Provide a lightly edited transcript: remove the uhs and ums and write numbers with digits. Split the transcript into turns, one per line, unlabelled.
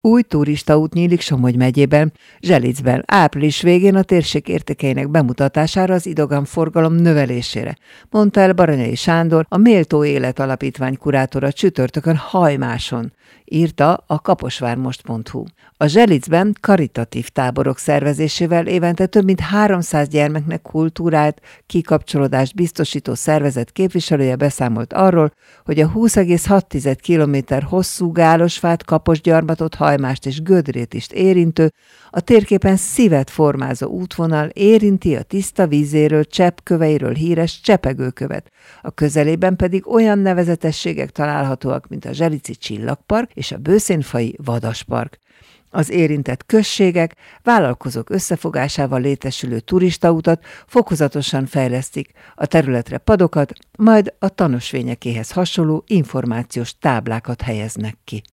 Új turistaút nyílik Somogy megyében, Zselicben, április végén a térség értékeinek bemutatására, az idegenforgalom növelésére, mondta el Baranyai Sándor, a Méltó Élet Alapítvány kurátora csütörtökön Hajmáson, írta a kaposvármost.hu. A Zselicben karitatív táborok szervezésével évente több mint 300 gyermeknek kultúrát, kikapcsolódást biztosító szervezet képviselője beszámolt arról, hogy a 20,6 km hosszú Gálosfát, Kaposgyarmatot, Hajmást és Gödrét is érintő, a térképen szívet formázó útvonal érinti a tiszta vízéről, cseppköveiről híres Csepegőkövet. A közelében pedig olyan nevezetességek találhatóak, mint a Zselici Csillagpark és a Bőszénfai Vadaspark. Az érintett községek vállalkozók összefogásával létesülő turistautat fokozatosan fejlesztik, a területre padokat, majd a tanúsvényekéhez hasonló információs táblákat helyeznek ki.